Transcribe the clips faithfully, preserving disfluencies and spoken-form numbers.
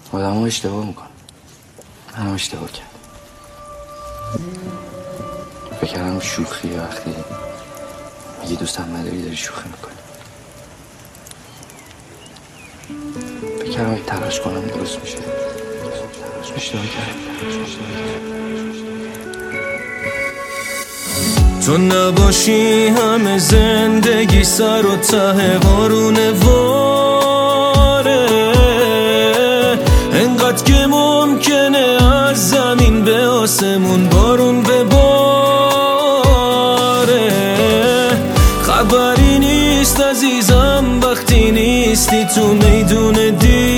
آدم ها اشتباه میکنه. من هم اشتباه کردم. فکرم شوخی وقتی میگی دوستم نداری داری شوخی میکنی. فکرم اگه تلاش کنم درست میشه. اشتباه کردم. تو نباشی همه زندگی سر و ته بارونه واره، انقدر که ممکنه از زمین به آسمون بارون بباره. خبری نیست عزیزم وقتی نیستی تو میدون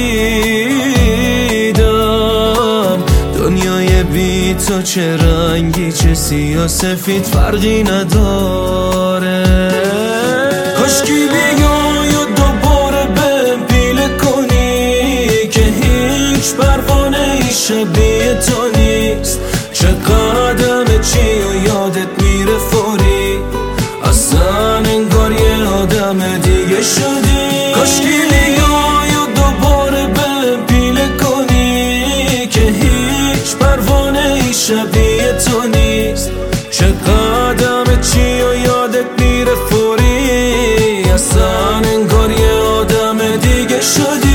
دیدم. دنیای بی تو چه رنگی چه سیاه سفید فرقی نداره. کاشکی بیای و دوباره بهم پیله کنی که هیچ پروانه ای شبیه تو نیست. چه قدم چی و یادت میره فوری، اصلا انگار یه آدم دیگه شدی. کاشکی بیای و دوباره بهم پیله کنی که هیچ پروانه ای شبیه تو نیست. چه قدم چی و یادت میره فوری، اصلا انگار یه آدم دیگه شدی.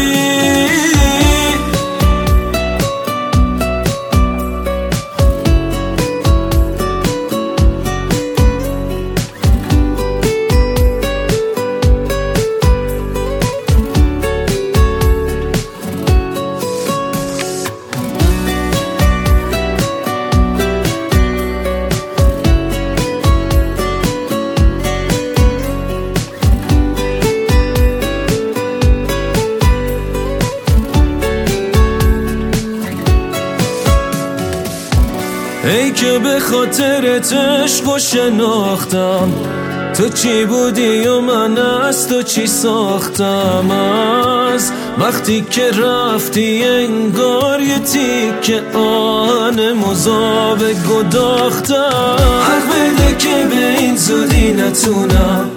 ای که به خاطرت عشق و شناختم، تو چی بودی و من از تو چی ساختم. از وقتی که رفتی انگار یه تیکه آهن مذاب گداختم. حق بده که به این زودی نتونم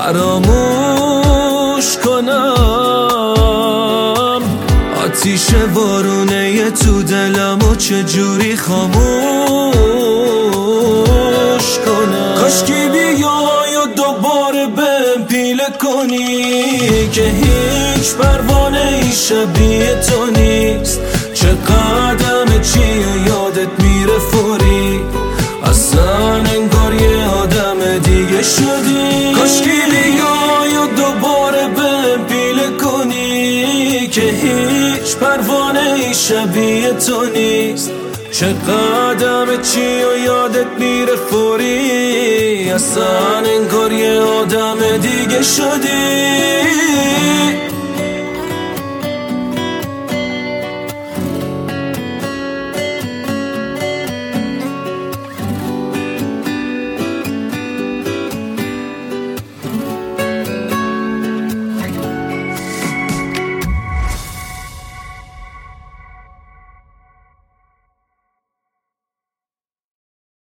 فراموش کنم. آتیش بارونه یه تو دلم و چجوری خاموش کنم. کاشکی بیای و دوباره بهم پیله کنی که هیچ پروانه ای شبیه تو نیست. چه قدم چی و یادت میره فوری، اصلا انگار یه آدم دیگه شدی. کاشکی بیای و دوباره بهم پیله کنی که هیچ پروانه ای شبیه تو نیست. چه قدم چی و یادت میره فوری، اصلا انگار یه آدم دیگه شدی.